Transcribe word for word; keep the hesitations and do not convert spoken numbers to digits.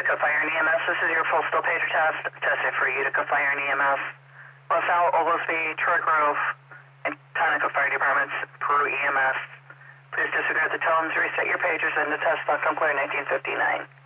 Utica Fire and E M S. This is your full still pager test. Testing for Utica Fire and E M S. LaSalle, Oglesby, Troy Grove, and Conoco Fire Departments, Peru E M S. Please disregard the tones, reset your pagers, and the test log unclear nineteen fifty-nine.